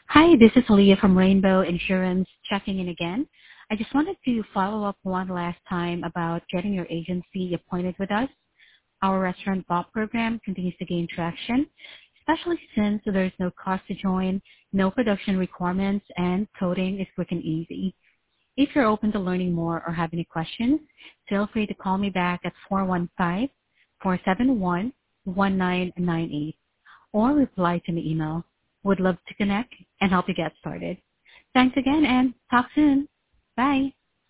Hi, this is Leah from Rainbow Insurance checking in again. I just wanted to follow up one last time about getting your agency appointed with us. Our restaurant BOP program continues to gain traction, especially since there's no cost to join, no production requirements, and coding is quick and easy. If you're open to learning more or have any questions, feel free to call me back at 415-471-1998 or reply to my email. Would love to connect and help you get started. Thanks again and talk soon. Bye.